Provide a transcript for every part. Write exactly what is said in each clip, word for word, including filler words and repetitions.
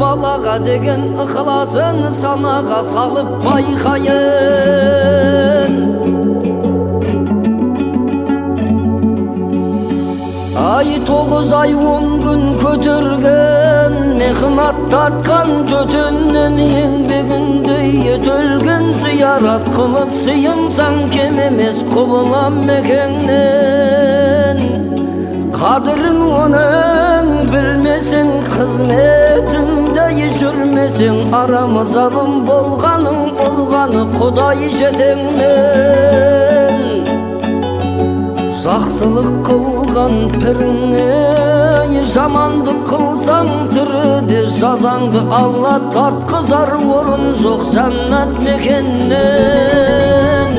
балаға деген ықыласын санаға салып байқайын. Ай тоғыз ай он күн көтерген, мехнат тартқан төтеннен еңбегіндей етөлген зиярат қылып сыйынсаң кем емес құбылам мекеннен. Қадырын оның білмесең, қызметінде жүрмесең, арамыз алым болғаның ұрғаны Құдай жетеңнен. Жақсылық қылған піріңе, жамандық қылсаң тіріде жазаңды Алла тартқызар, орын жоқ жәннат мекеннен.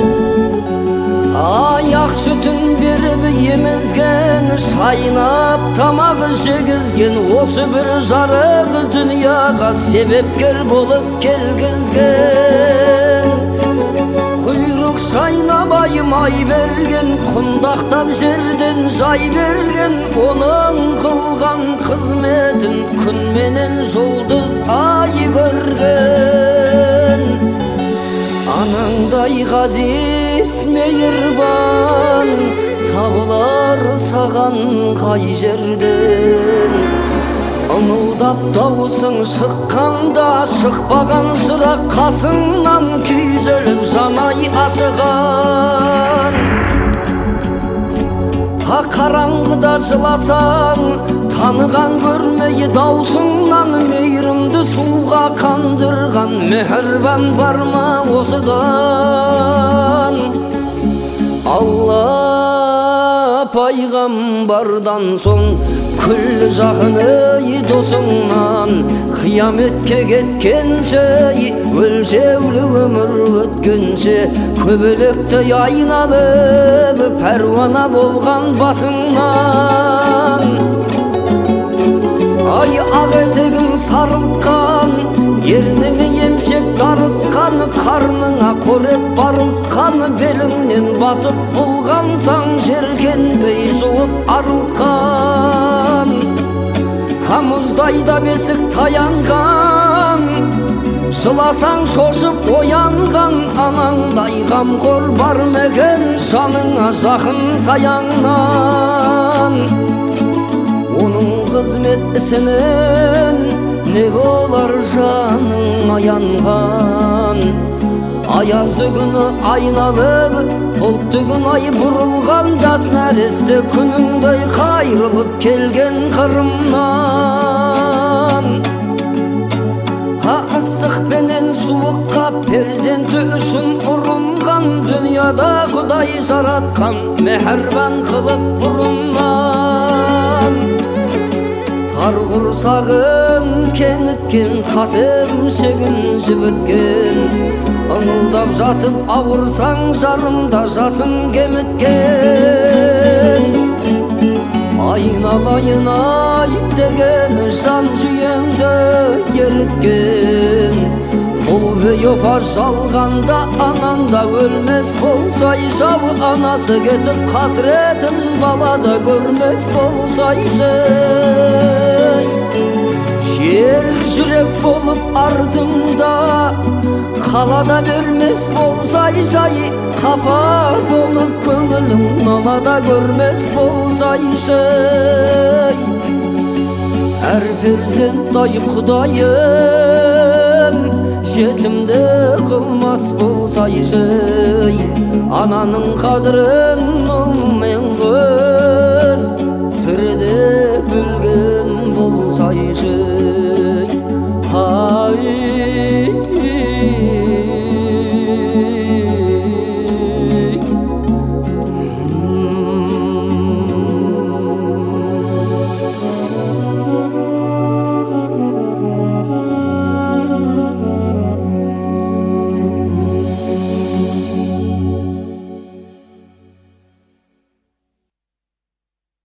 Аяқ сүтін беріп емізген, шайнап тамағы жегізген, осы бір жарық дүнияға себепкер болып келгізген. Құйрық шайнабай май берген, құндақтап жерден жай берген, оның қылған қызметін күнменен жұлдыз ай көрген. Анаңдай ғазиз мейірбан табылар саған қай жерден. Ымылдап дауысың шыққанда, шықпаған жырақ қасыңнан күйзеліп жанай ашыған. Қараңғыда жыласаң, таныған көрмей даусыңнан, мейірімді суға қандырған мехрибан бар ма осыдан? Алла пайғамбардан соң күллі жақыны досыңнан, қияметке кеткенше, өлшеулі өмір өткенше, көбелектей айналып пәруана болған басыңнан. Ай ақ етегін сарылтқан, ерніңе емшек дарытқан, қарныңа қорек барылтқан, беліңнен батып болғансаң жеркенбей жуып арылтқан. Мұздайда бесік таянған, жыласаң шошып оянған, анаңдай қамқор бар мекен жаныңа жақын саяңнан. Оның қызмет ісінен не болар жаның аянған? Аязды күні айналып, бұлтты күн ай бұрылған, жас нәресте күніңдей қайрылып келген қырымнан. Ыстықпенен суыққа перзенті үшін ұрынған, дүнияда Құдай жаратқан мехрибан қылып бұрыннан. Тар құрсағын кеңіткен, қасым шегін жібіткен, ыңылдап жатып ауырсаң жарымда жасың кеміткен. Айналайын ай деген жан жүйеңді еріткен, бұл бейопа жалғанда ананда өлмес болсайшы, анасы кетіп қасіретін балада көрмес болсайшы. Жер жүрек болып артыңда қалада бермес болсайшы, қапа болып көңілің налада көрмес болсайшы. Әр перзенттай Құдайым жетімді қылмас болсайшы, ананың қадірін